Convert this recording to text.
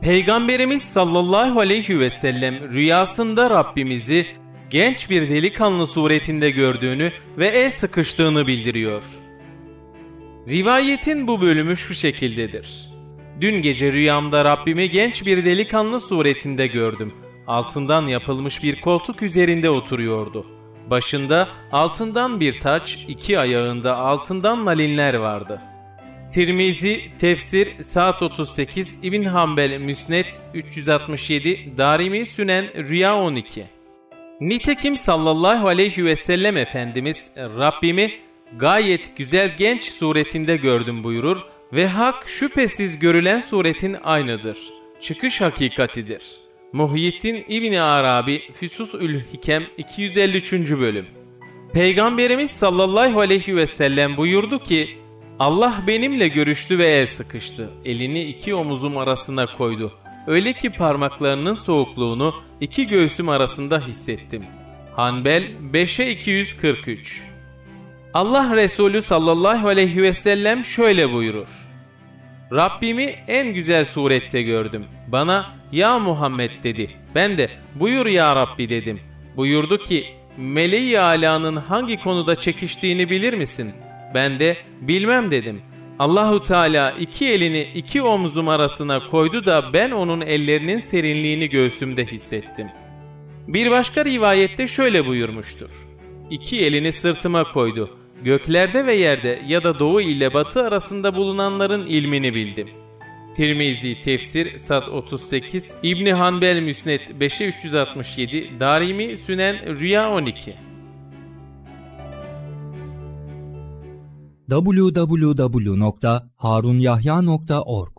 Peygamberimiz sallallahu aleyhi ve sellem rüyasında Rabbimizi genç bir delikanlı suretinde gördüğünü ve el sıkıştığını bildiriyor. Rivayetin bu bölümü şu şekildedir. Dün gece rüyamda Rabbimi genç bir delikanlı suretinde gördüm. Altından yapılmış bir koltuk üzerinde oturuyordu. Başında altından bir taç, iki ayağında altından nalinler vardı. Tirmizi, Tefsir, Saat 38, İbn Hanbel, Müsned 367, Darimi, Sünen, Rüya 12. Nitekim sallallahu aleyhi ve sellem Efendimiz, Rabbimi gayet güzel genç suretinde gördüm buyurur ve hak şüphesiz görülen suretin aynıdır. Çıkış hakikatidir. Muhyiddin İbn Arabi, Füsus'ül Hikem 253. bölüm. Peygamberimiz sallallahu aleyhi ve sellem buyurdu ki, Allah benimle görüştü ve el sıkıştı. Elini iki omuzum arasına koydu. Öyle ki parmaklarının soğukluğunu iki göğsüm arasında hissettim. Hanbel 5'e 243. Allah Resulü sallallahu aleyhi ve sellem şöyle buyurur. Rabbimi en güzel surette gördüm. Bana ya Muhammed dedi. Ben de buyur ya Rabbi dedim. Buyurdu ki Meleği Ala'nın hangi konuda çekiştiğini bilir misin? Ben de bilmem dedim. Allahu Teala iki elini iki omzum arasına koydu da ben onun ellerinin serinliğini göğsümde hissettim. Bir başka rivayette şöyle buyurmuştur. İki elini sırtıma koydu. Göklerde ve yerde ya da doğu ile batı arasında bulunanların ilmini bildim. Tirmizi, Tefsir, Saat 38, İbn Hanbel, Müsned 5'e 367, Darimi, Sünen, Rüya 12. www.harunyahya.org